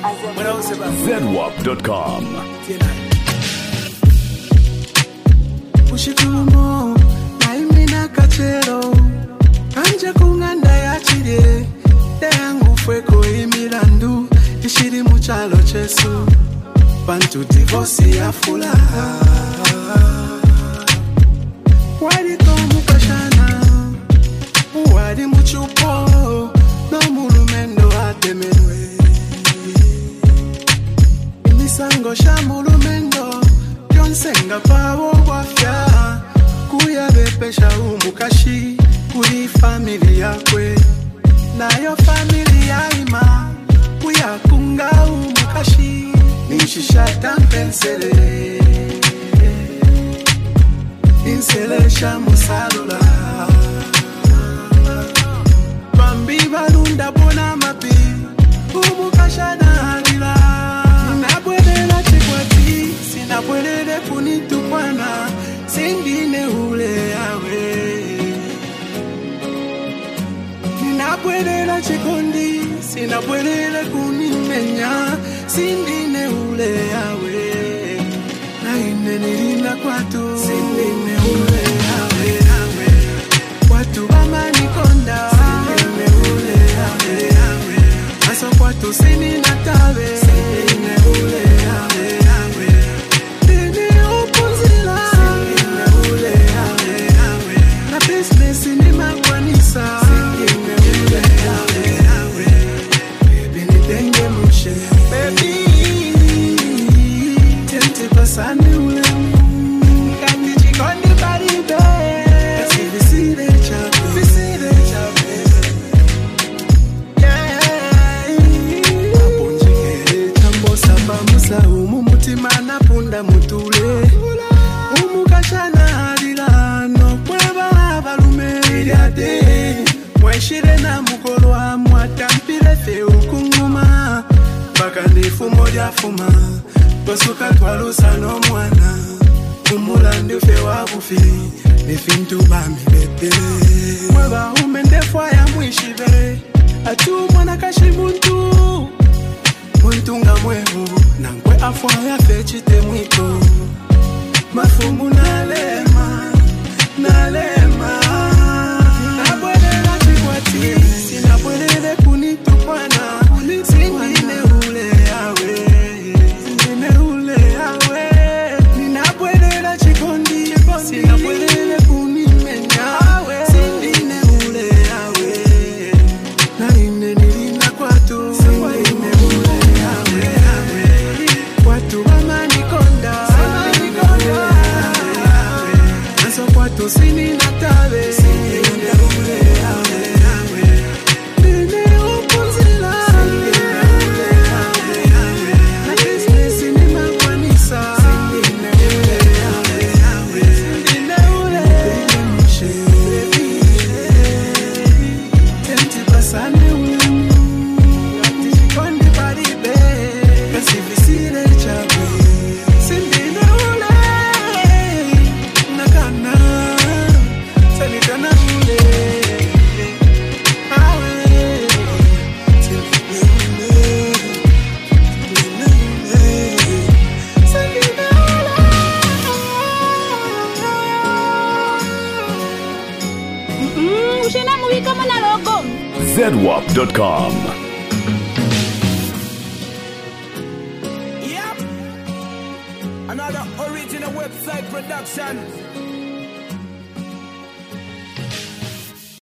ZWAP.com. Ushikumo naimina kachero anje kunganda ya chide yangu fweko imilandu ishiri muchalo chesu bantu divosi ya fulaha wadi tomu kashana wadi muchupo no mulumendo atemenwe imisango sha mulumendo yonsenga pabo wafya kuya bepesha umukashi kuri familia kwe nayo familia ima kuya kunga umukashi nishisha tampensele insele sha musalula bambi barunda bona mapi umukasha na halila nabwedela chikwati sinabwedele kunitukwana singine ule yawe ninabwedela chikondi sinabwedele kunimenya singine ule yawe naine nilina kwatu singine ule yawe watu wamanikonda singine ule yawe aso kwatu sinina tawe singine ule yawe dini upunzila singine ule yawe na business ni makwanisa singine ule yawe baby nitenge mshe baby tente pasane ule ngati chikondi palibe visire chape aponjikere chambo samba musa umutima napunda mutule umukashana halila no kweba balume iliade mweshire na mukolwa mwatampire fe ukunguma baka ndifumo lyafuma basuka twalusa no mwana umulandi fe wabufi nifintu bami bebe mweba umendefwa ya mwishibe atu mwana kashi muntu nga mwevu nangwe afwa ya fechite mwiko mafumu nalema nabwelela chikwati sinabwelele kunitukwana singine ule yawe ninabwelela chikondi sinabwelele kunimenya singine ule yawe naine nilina kwatu singine ule yawe watu wamanikonda naso kwatu sinina tawe singine ule yawe dini upunzila singine ule yawe na business ni makwanisa singine ule yawe singine ule mshe baby tenti pasane ule ngati chikondi palibe kasi visire chape singine ule nakana salikana ule awe singine Ushena movie kama na logo. ZWAP.com. Yep. Another original website production.